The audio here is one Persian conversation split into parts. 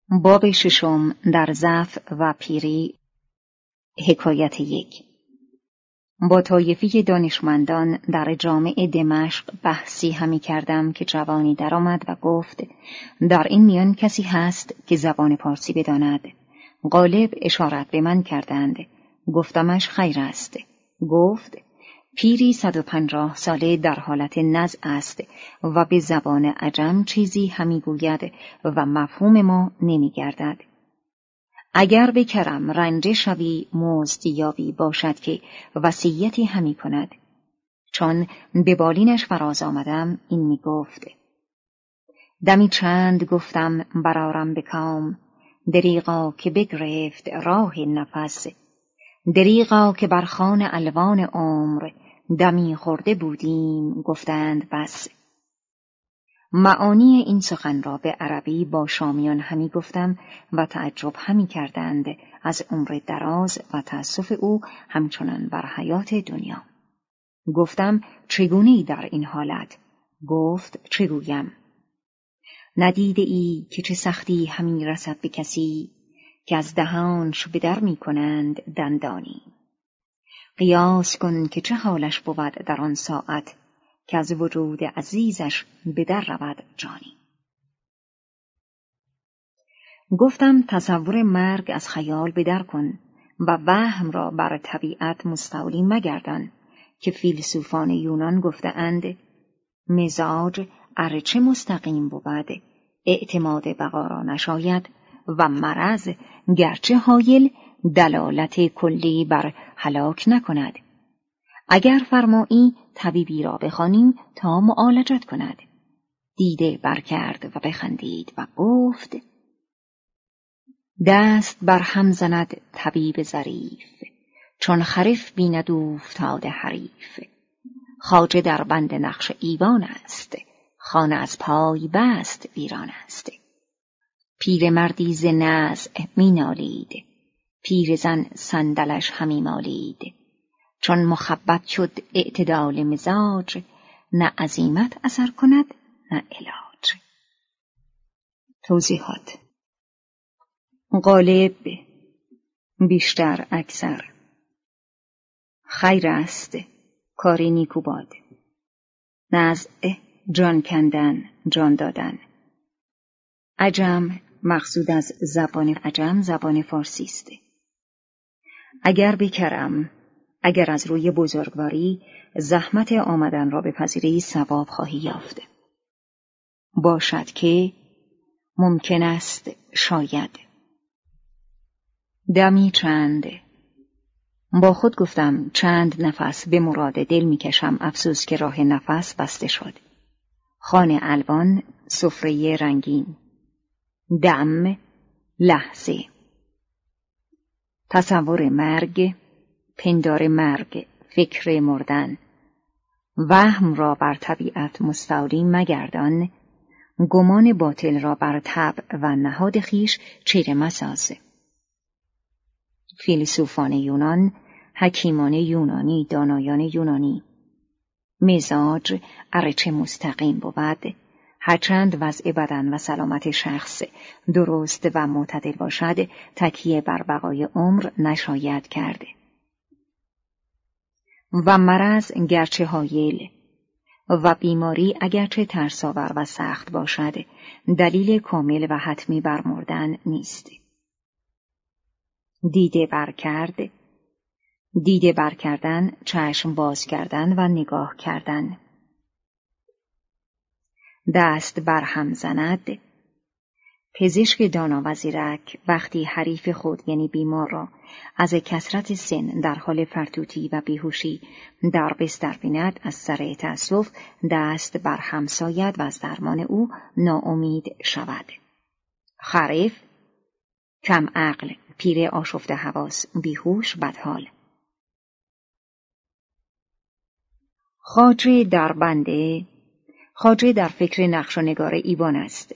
باب ششم در ضعف و پیری. حکایت 1. با طایفه دانشمندان در جامع دمشق بحثی همی کردم که جوانی درآمد و گفت در این میان کسی هست که زبان پارسی بداند؟ غالب اشارت به من کردند. گفتمش خیر است. گفت پیری 150 ساله در حالت نزع است و به زبان عجم چیزی همی گوید و مفهوم ما نمی گردد. اگر به کرم رنجه شوی مزد یابی باشد که وصیتی همی کند. چون به بالینش فراز آمدم این می گفت دمی چند گفتم برارم به کام، دریغا که بگرفت راه نفس، دریغا که بر خوان الوان عمر، دمی خورده بودیم گفتند بس. معانی این سخن را به عربی با شامیان همی گفتم و تعجب همی کردند از عمر دراز و تأسف او همچنان بر حیات دنیا. گفتم چگونه در این حالت؟ گفت چگویم؟ ندیده ای که چه سختی همی رسد به کسی که از دهانش به در می کنند دندانی. قیاس کن که چه حالش بود در آن ساعت که از وجود عزیزش به در رود جانی. گفتم تصور مرگ از خیال به در کن و وهم را بر طبیعت مستولی مگردان که فیلسوفان یونان گفته اند مزاج ارچه مستقیم بود اعتماد بقا را نشاید و مرض گرچه حایل دلالت کلی بر هلاک نکند. اگر فرمایی طبیبی را بخوانیم تا معالجت کند. دیده برکرد و بخندید و گفت دست بر هم زند طبیب ظریف، چون خرف بیند اوفتاده حریف. خواجه در بند نقش ایوان است، خانه از پای بست ویران است. پیر مردی ز نزع می نالید، پیر زن صندلش همی مالید. چون مخبط شد اعتدال مزاج، نه عزیمت اثر کند نه علاج. توضیحات: غالب، بیشتر، اکثر. خیر است، کاری نیکو باد. نزع، جان کندن، جان دادن. عجم، مقصود از زبان عجم زبان فارسی است. اگر بکرم، اگر از روی بزرگواری زحمت آمدن را بپذیری ثواب خواهی یافت. باشد که، ممکن است، شاید. دمی چند. با خود گفتم چند نفس به مراد دل میکشم، افسوس که راه نفس بسته شد. خوان الوان، سفره رنگین. دم، لحظه. تصور مرگ، پندار مرگ، فکر مردن. وهم را بر طبیعت مستولی مگردان، گمان باطل را بر طبع و نهاد خویش چیره مساز. فیلسوفان یونان، حکیمان یونانی، دانایان یونانی. مزاج ارچه مستقیم بود، هرچند وضع بدن و سلامت شخص درست و معتدل باشد، تکیه بر بقای عمر نشاید کرد. و مرض گرچه حایل و بیماری اگرچه ترساور و سخت باشد، دلیل کامل و حتمی بر مردن نیست. دیده برکردن، چشم باز کردن و نگاه کردن. دست بر هم زند. پزشک دانا و زیرک وقتی حریف خود یعنی بیمار را از کثرت سن در حال فرتوتی و بیهوشی در بستر بیند، از سر تأسف دست بر هم ساید و از درمان او ناامید شود. خریف، کم عقل، پیر آشفته حواس، بیهوش، بدحال. خواجه در بنده. خواجه در فکر نقش و نگار ایوان است.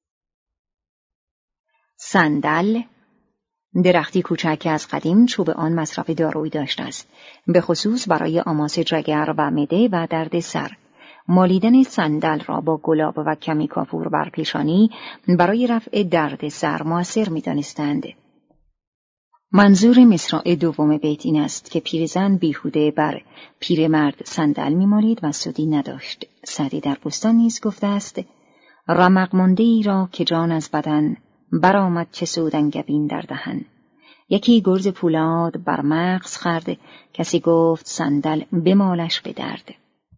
صندل، درختی کوچک که از قدیم چوب آن مصرف دارویی داشته است، به خصوص برای آماس جگر و معده و درد سر. مالیدن صندل را با گلاب و کمی کافور بر پیشانی برای رفع درد سر مؤثر می‌دانستند. منظور مصرع دوم بیت این است که پیرزن بیهوده بر پیرمرد صندل می‌مالید و سودی نداشت. سعدی در بستان نیز گفته است: رمق مانده ای را که جان از بدن، برآمد چه سود انگبین در دهن. یکی گرز پولاد بر مغز خورد، کسی گفت صندل بمالش به درد.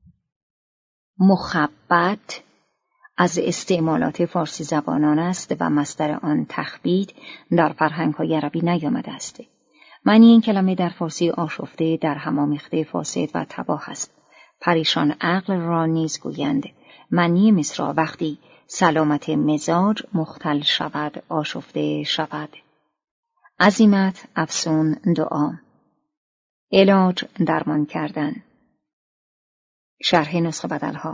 مخبط از استعمالات فارسی زبانان است و مصدر آن تخبیط در فرهنگ‌های عربی نیامده است. معنی این کلمه در فارسی آشفته، در هم آمیخته، فاسد و تباه است. پریشان عقل را نیز گویند. معنی مصرع وقتی سلامت مزاج مختل شود، آشفته شود. عزیمت، افسون، دعا. علاج، درمان کردن. شرح نسخه بدلها.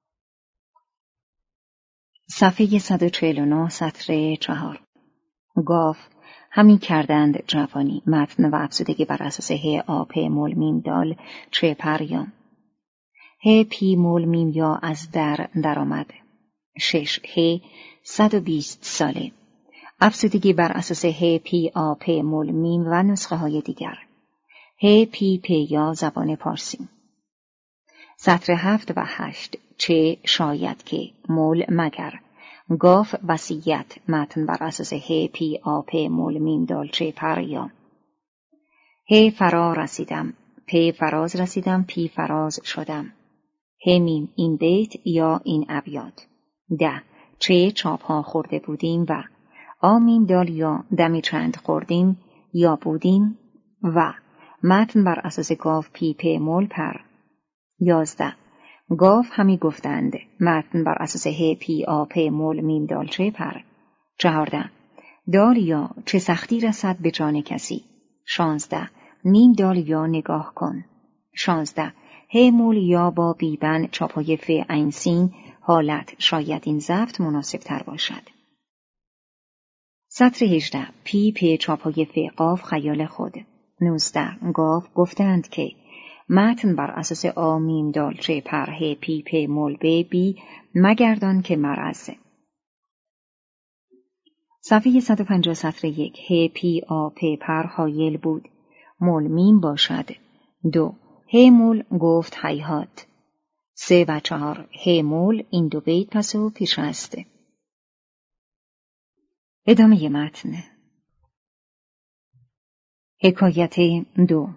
صفحه 149 سطر 4. گاو همی کردند جوانی. متن و افزودگی بر اساس ه آ پ مول میم دال چه پریام. ه پی مول میم یا از در آمد. 6. ه 120 ساله. افزودگی بر اساس ه پی آ پ مول میم و نسخه های دیگر. ه پی پ یا زبان پارسی. سطر 7 و 8. چه شاید که مول مگر. گاف وصیت. متن بر اساس ه پی آ پ مول میم دال چه پریا. ه فرا رسیدم. پ فراز رسیدم. پی فراز شدم. ه میم این بیت یا این ابیات. 10. چه چاپ ها خورده بودیم و آ میم دال یا دمی چند خوردیم یا بودیم و متن بر اساس گاف پی پ مول پر. 11. گاف همی گفتند. متن بر اساس ه پی آ پ مول میم دال چه پر. 14. دال یا چه سختی رسد به جان کسی. 16. میم دال یا نگاه کن. 16. ه مول یا با بیبن چاپای ف عین سین حالت. شاید این ضبط مناسب تر باشد. سطر 18. پی پ چاپای ف قاف خیال خود. 19. گاف گفتند که متن بر اساس آ میم دال چه پر ه پی پ مول بی مگردان که مرز. صفحه 150 سطر 1. ه پی آ پ پر حایل بود. مول میم باشد. 2. ه مول گفت هیهات. 3 و 4. ه مول این دو بیت پس و پیش است. ادامه متن. حکایت 2.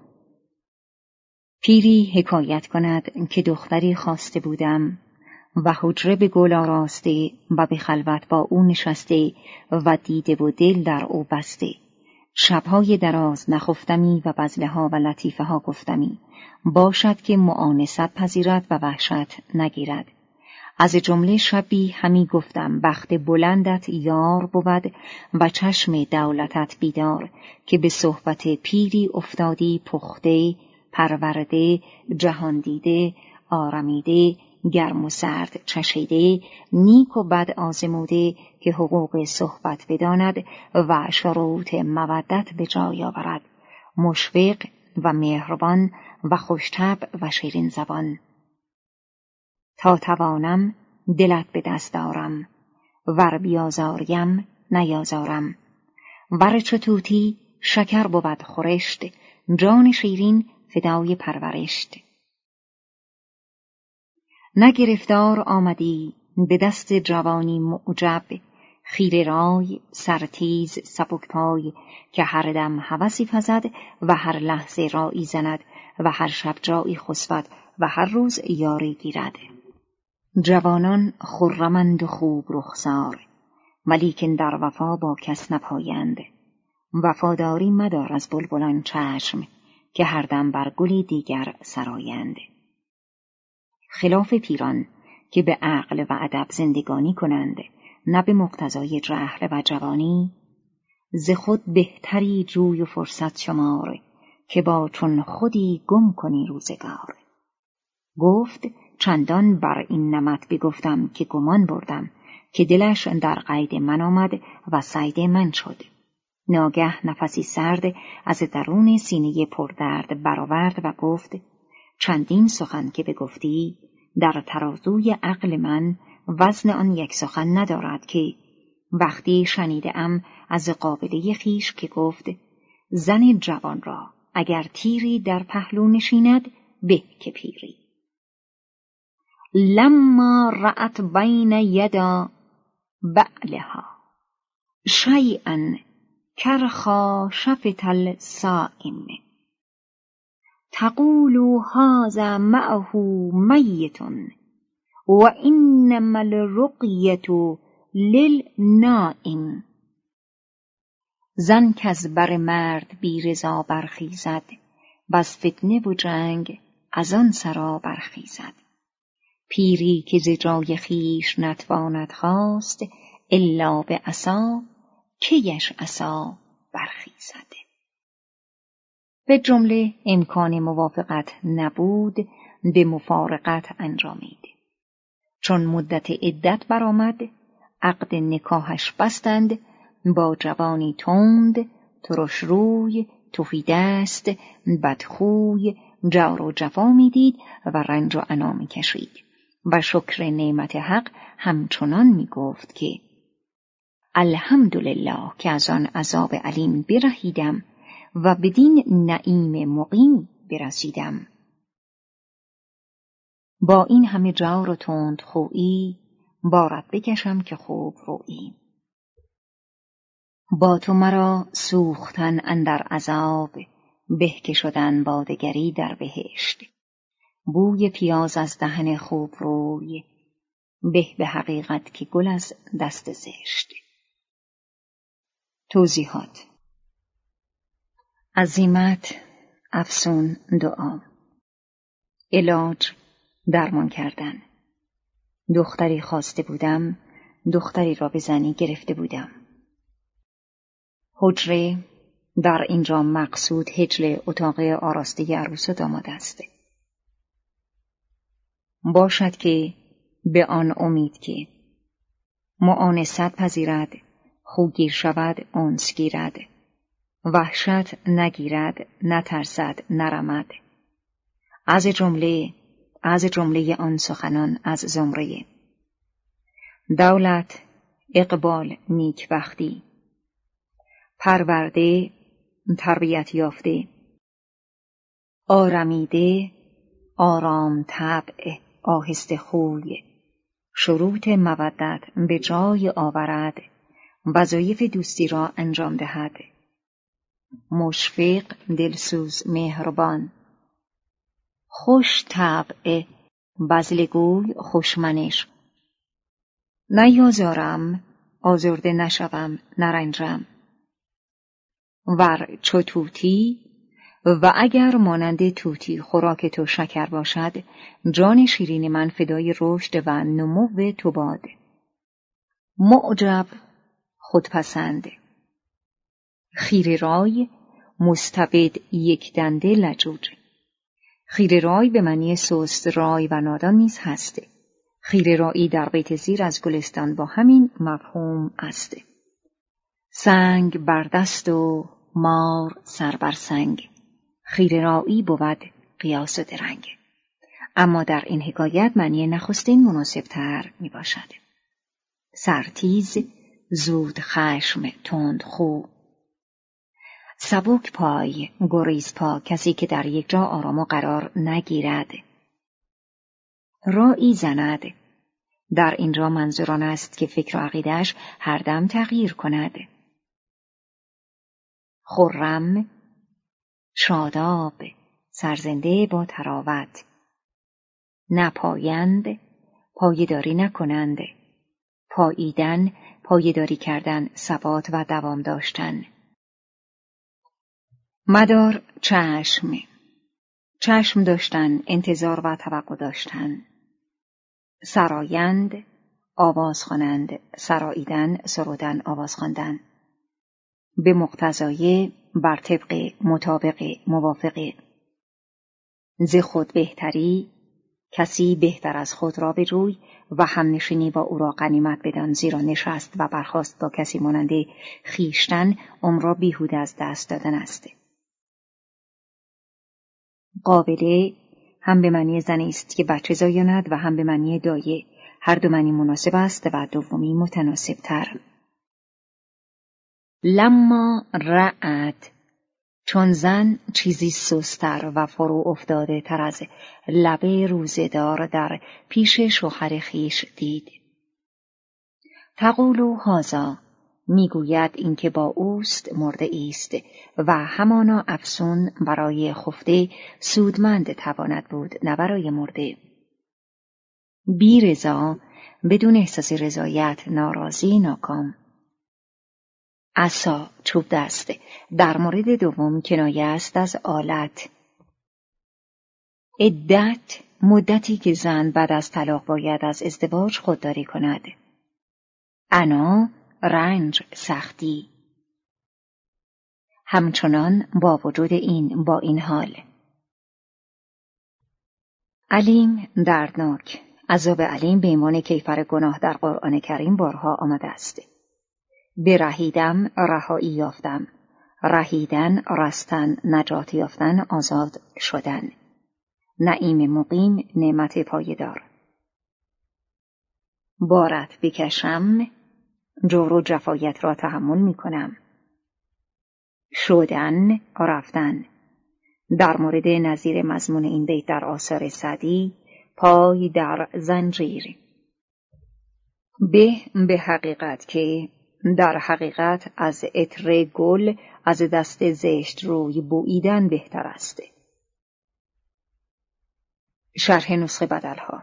پیری حکایت کند که دختری خواسته بودم و حجره به گل آراسته و به خلوت با او نشسته و دیده و دل در او بسته. شبهای دراز نخفتمی و بذله ها و لطیفه ها گفتمی. باشد که معانست پذیرد و وحشت نگیرد. از جمله شبی همی گفتم بخت بلندت یار بود و چشم دولتت بیدار که به صحبت پیری افتادی پخته، پرورده، جهان دیده، آرمیده، گرم و سرد چشیده، نیک و بد آزموده که حقوق صحبت بداند و شروط مودت به جای آورد. مشفق و مهربان و خوشطبع و شیرین زبان. تا توانم دلت به دست دارم، ور بیازاریم نیازارم. ور چو طوطی شکر بود خورشت، جان شیرین فدای پرورشت. نگرفتار آمدی به دست جوانی معجب، خیره رای، سرتیز، سبک پای که هر دم هوسی پزد و هر لحظه رایی زند و هر شب جایی خسبد و هر روز یاری گیرد. جوانان خرمند و خوب رخسار، ولیکن در وفا با کس نپایند. وفاداری مدار از بلبلان چشم که هر دم بر گلی دیگر سرایند. خلاف پیران که به عقل و ادب زندگانی کنند، نه به مقتضای جهل و جوانی، ز خود بهتری جوی و فرصت شمار که با چون خودی گم کنی روزگار. گفت چندان بر این نمط بگفتم که گمان بردم که دلش در قید من آمد و صید من شد. ناگه نفسی سرد از درون سینه پردرد برآورد و گفت چندین سخن که بگفتی در ترازوی عقل من وزن آن یک سخن ندارد که وقتی شنیدم از قابله خویش که گفت زن جوان را اگر تیری در پهلو نشیند به که پیری. لما رأت بین یدا بعلها شیئا کرخا شفت الصائم تقول هذا معه میت و انما الرقیة للنائم. زن کز بر مرد بی رضا برخیزد بس فتنه و جنگ از آن سرا برخیزد. پیری که ز جای خویش نتواند خاست الا به عصا کیش عصا برخیزد. به جمله امکان موافقت نبود، به مفارقت انجامید. چون مدت عدت برآمد عقد نکاحش بستند با جوانی تند، ترش روی، تهی دست، بدخوی، جور و جفا میدید و رنج و عنا میکشید و شکر نعمت حق همچنان میگفت که الحمدلله که از آن عذاب علیم برهیدم و بدین نعیم مقیم برسیدم. با این همه جور و تند خویی بارت بکشم که خوب رویی. با تو مرا سوختن اندر عذاب به که شدن با دگری در بهشت. بوی پیاز از دهن خوب روی به حقیقت که گل از دست زشت. توضیحات: عزیمت، افسون، دعا. علاج، درمان کردن. دختری خواسته بودم، دختری را به زنی گرفته بودم. حجره، در اینجا مقصود حجل اتاق آراسته عروس و داماد است. باشد که به آن امید که معانست پذیرد، خوگیر شود انس گیرد، وحشت نگیرد، نترسد، نرمد. از جمله آن سخنان از زمره دولت، اقبال، نیکبختی، پرورده، تربیت یافته، آرمیده، آرام طبع، آهسته خوی، شروط مودت به جای آورد، وظایف دوستی را انجام دهد، مشفق، دلسوز، مهربان، خوش طبع، بذلگوی، خوشمنش، نیازارم، آزرده نشوم، نرنجم، ور چو طوطی و اگر مانند طوطی خوراک تو شکر باشد، جان شیرین من فدای رشد و نمو تو باد. معجب، خودپسند، خیره رای، مستبد، یک دنده، لجوج. خیره رای به معنی سست رای و نادان نیز هست. خیره رایی در بیت زیر از گلستان با همین مفهوم است. سنگ بر دست و مار سر بر سنگ، خیره رایی بود قیاس و درنگ. اما در این حکایت معنی نخستین مناسب تر می باشد. سرتیز، زود خشم، تند خو. سبک پای، گریز پا، کسی که در یک جا آرام و قرار نگیرد. رایی زند، در اینجا منظور آن است که فکر و عقیده‌اش هر دم تغییر کند. خرم، شاداب، سرزنده با طراوت. نپایند، پایداری نکنند. پاییدن، پایداری کردن، ثبات و دوام داشتن. مدار، چشم، چشم داشتن، انتظار و توقع داشتن. سرایند، آواز خوانند، سراییدن، سرودن، آواز خواندن. به مقتضای، بر طبق، مطابق، موافق. ز خود بهتری، کسی بهتر از خود را بجوی و همنشینی با او را غنیمت بدان، زیرا نشست و برخاست با کسی مانند خویشتن عمر را بیهوده از دست دادن است. قابله، هم به معنی زنی است که بچه زایاند و هم به معنی دایه. هر دو معنی مناسب است و دومی متناسب تر. لما رأت، چون زن چیزی سستر و فرو افتاده تر از لب روزه‌دار در پیش شوهر خویش دید. تقول هذا، میگوید این که با اوست مرده است و همانا افسون برای خفته سودمند تواند بود نه برای مرده. بی رضا، بدون احساس رضایت، ناراضی، ناکام. عصا، چوب دست، در مورد دوم کنایه است از آلت. عدت، مدتی که زن بعد از طلاق باید از ازدواج خودداری کند. انا، رنج، سختی. همچنان با وجود این، با این حال. علیم، دردناک. عذاب علیم به عنوان کیفر گناه در قرآن کریم بارها آمده است. برهیدم، رهایی یافتم. رهیدن، رستن، نجات یافتن، آزاد شدن. نعیم مقیم، نعمت پایدار. بارت بکشم، جور و جفایت را تحمل می کنم. شدن، رفتن. در مورد نظیر مضمون این بیت در آثار سعدی، پای در زنجیر. به حقیقت که، در حقیقت از عطر گل از دست زشت روی بوییدن بهتر است. شرح نسخه بدلها.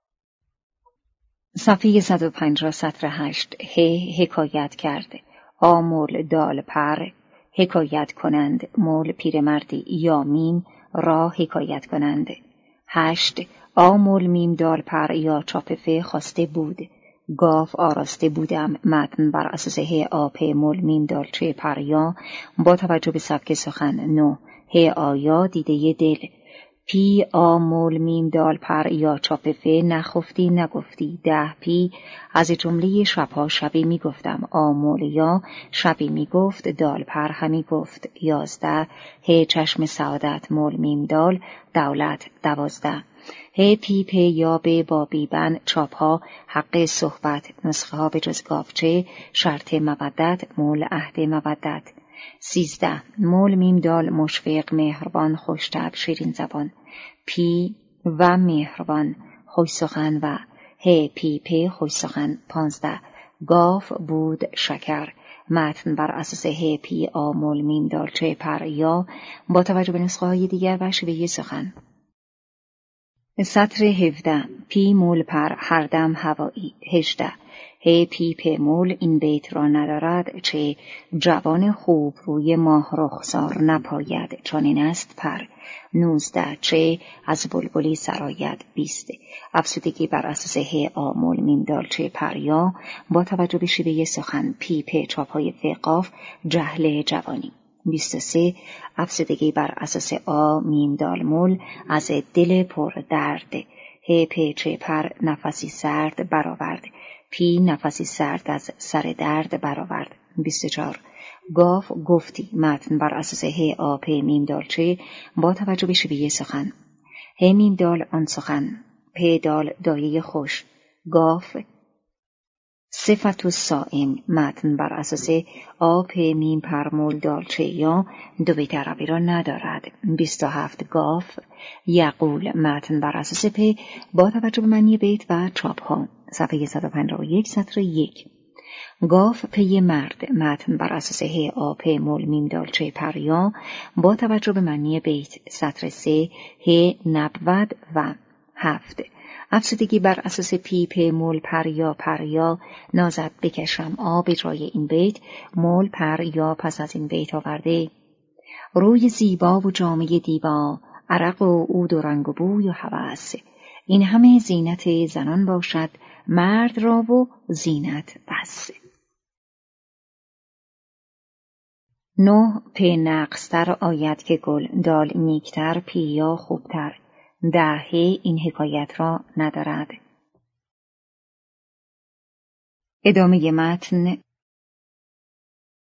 صفحه 150 سطر 8. حکایت کرد. آمول دال پر، حکایت کنند. مول پیرمردی. یا میم، را حکایت کنند. 8. آمول میم دال پر یا چاپفه خواسته بود. گاف آراسته بودم. متن بر اساس ه آپ مول میم دال چه پر یا با توجه به سبک سخن. 9. ه آیا دیده دل. پی آمول میم دال پر یا چاپفه نخفتی نگفتی. 10. پی از جمله شبها شبی می گفتم. آمول یا شبی می گفت. دال پر همی گفت. 11. ه چشم سعادت. مول میم دال دولت. 12. ه پی پی یا به با بیبن چاپها حق صحبت. نسخه ها به جز گافچه شرط مودت. مول عهد مودت. 13. مول میم دال مشفق مهربان خوش‌طبع شیرین زبان. پی و مهربان خوش سخن و ه پی پی خوش سخن. 15. گاف بود شکر. متن بر اساس ه پی آمول میم دال چه پر یا با توجه به نسخه های دیگر و شیوه سخن. سطر 17. پی مول پر هر دم هوایی. 18. ه پی پی مول این بیت را ندارد چه جوان خوب روی ماه رخسار نپاید چنین است پر. 19. چه از بلبلی سرآید. 20. افسودگی بر اساس ه آمول میم دال چه پر یا با توجه به شیوه سخن. پی پی چاپهای فقاف جهل جوانی. 23. افسودگی بر اساس آ میم دال مول از دل پر درد. ه پ چه پر نفسی سرد برآورد. پی نفسی سرد از سر درد برآورد. 24. گاف گفتی. متن بر اساس ه آ پ میم دال چه با توجه به شیوه سخن. ه میم دال آن سخن. پ دال دایه خوش. گاف صفت الصائم. متن بر اساس آ پ میم پر مول دال چه یا دو بیت عربی را ندارد. 27. گاف یقول. متن بر اساس پ با توجه به معنی بیت و چاپ ها. صفحه 151 سطر 1. گاف پی مرد. متن بر اساس ه آ پ مول میم دال چه پر یا با توجه به معنی بیت. سطر 3. ه نبود و 7. افسودگی بر اساس پی پی مول پر یا نازد بکشم آب جای این بیت مول پر یا پس از این بیت آورده. روی زیبا و جامه دیبا، عرق و عود و رنگ و بوی و هوس، این همه زینت زنان باشد مرد را و زینت بس. 9. پی نقصتر آید که گل. دال نیکتر. پی یا خوبتر. 10. این حکایت را ندارد. ادامه متن.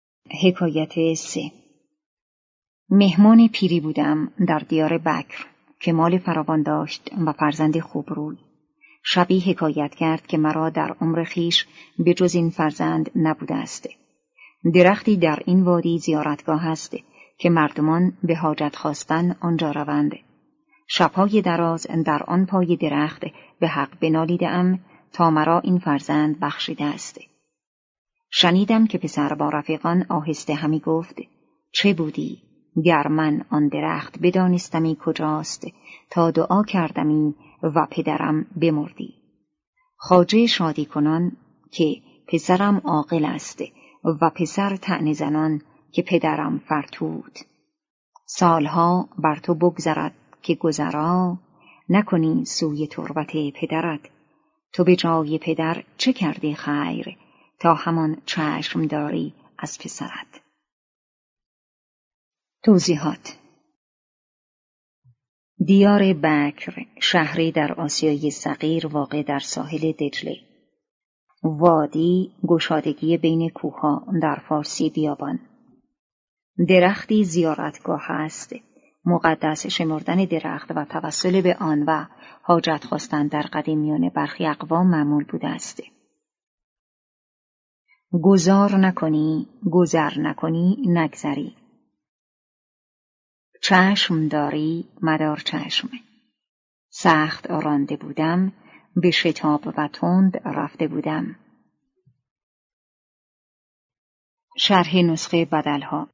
حکایت 3. مهمان پیری بودم در دیار بکر. که مال فراوان داشت و فرزند خوبروی. شبی حکایت کرد که مرا در عمر خویش به جز این فرزند نبوده است. درختی در این وادی زیارتگاه است که مردمان به حاجت خواستن آنجا روند. شبهای دراز در آن پای درخت به حق بنالیدم تا مرا این فرزند بخشیده است. شنیدم که پسر با رفیقان آهسته همی گفت: چه بودی گر من آن درخت بدانستمی کجاست تا دعا کردمی و پدرم بمردی. خواجه شادی کنان که پسرم عاقل است و پسر طعنه زنان که پدرم فرتود. سالها بر تو بگذرد که گذرا نکنی سوی تربت پدرت. تو به جای پدر چه کردی خیر تا همان چشم داری از پسرت. توضیحات: دیار بکر شهری در آسیای صغیر واقع در ساحل دجله. وادی گشادگی بین کوهها در فارسی بیابان. درختی زیارتگاه است. مقدس شمردن درخت و توسل به آن و حاجت خواستن در قدیمیان برخی اقوام معمول بوده است. گذار نکنی، گذر نکنی، نگذری. چشم داری، مدار چشم. سخت رانده بودم، به شتاب و تند رفته بودم. شرح نسخه بدلها.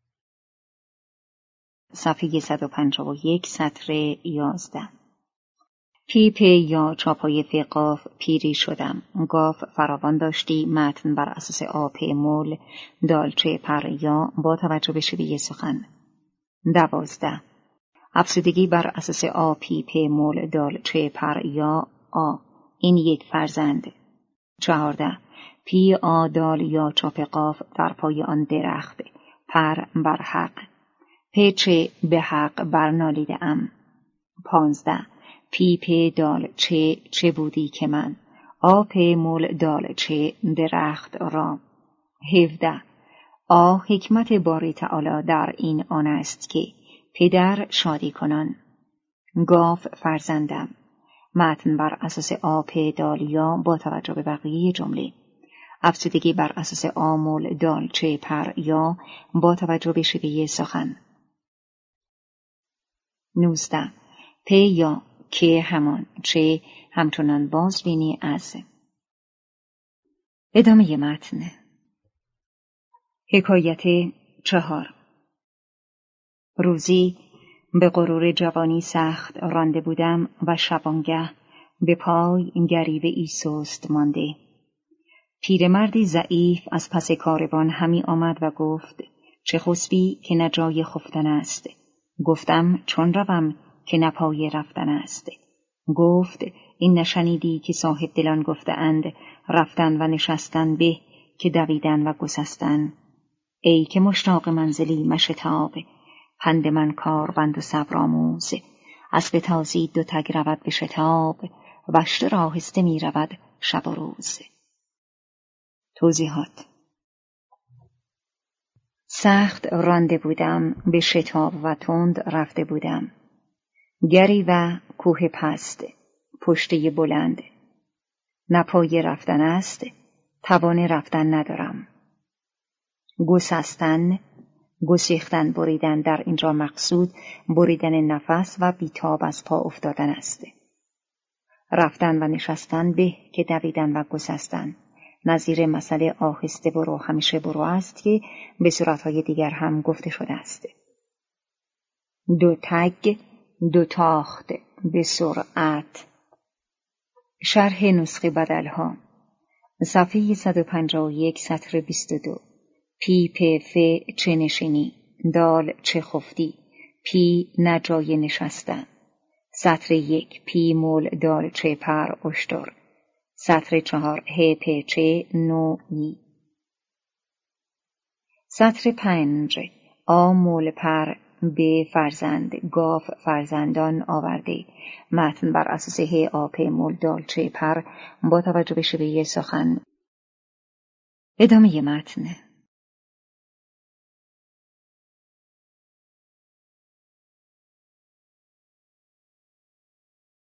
صفحه 151 سطر 11. پیپ یا چاپای قاف پیری شدم. گاف فراوان داشتی. متن بر اساس آپ مول دالچه پر یا با توجه به شیوه سخن. 12. افسودگی بر اساس آ پیپ مول دالچه پر یا آ، این یک فرزند. 14. پی آ دال یا چاپ قاف در پای آن درخت. پر بر حق. پیچه به حق برنالیده ام. 15. پیپ دال چه بودی که من. آپ مول دال چه درخت را. 17. حکمت باری تعالی در این آن است که پدر شادی کنان. گاف فرزندم. متن بر اساس آپ دالیا با توجه به بقیه جمله. افسودگی بر اساس آمول دال چه پر یا با توجه به شیوه سخن. 19. پ یا که همان، چه همچنان باز بینی از. ادامه متن. حکایت 4. روزی به غرور جوانی سخت رانده بودم و شبانگه به پای گریوه سست مانده. پیرمردی ضعیف از پس کاروان همی آمد و گفت: چه خسبی که نه جای خفتن است. گفتم: چون روم که نه پای رفتن است. گفت: این نشنیدی که صاحب دلان گفتند رفتن و نشستن به که دویدن و گسستن. ای که مشتاق منزلی مشتاب، پند من کاربند و صبر آموز. اسب تازی دو تگ رود به شتاب، وشتر آهسته می رود شب و روز. توضیحات: سخت رانده بودم، به شتاب و تند رفته بودم. گری و کوه پست، پشته بلند. نه پای رفتن است، توان رفتن ندارم. گسستن، گسیختن بریدن، در اینجا مقصود بریدن نفس و بیتاب از پا افتادن است. رفتن و نشستن به که دویدن و گسستن. نظیر مسئله آهسته برو همیشه برو است که به صورتهای دیگر هم گفته شده است. دو تگ، دو تاخت، به سرعت. شرح نسخه بدلها. صفحه 151 سطر 22. پی پ ف چه نشینی، دال چه خفتی، پی نجای نشستن. سطر 1. پی مول دال چه پر اشتر. سطر 4. ه پ چه نوعی. سطر 5. آ مول پر به فرزند، گاف فرزندان آورده. متن بر اساس ه آ پ مول دال چه پر با توجه به شیوه سخن. ادامه متن.